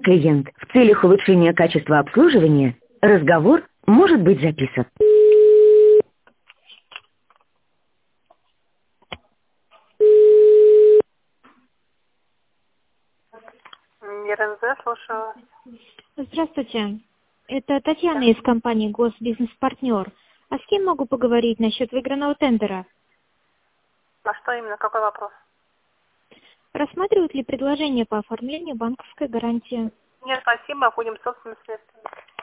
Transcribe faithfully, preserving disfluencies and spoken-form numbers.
клиент. В целях улучшения качества обслуживания разговор может быть записан. РНЗ, слушаю. Здравствуйте. Это Татьяна из компании Госбизнес-партнер. А с кем могу поговорить насчет выигранного тендера? На что именно? Какой вопрос? Рассматривают ли предложение по оформлению банковской гарантии? Нет, спасибо, будем собственными средствами.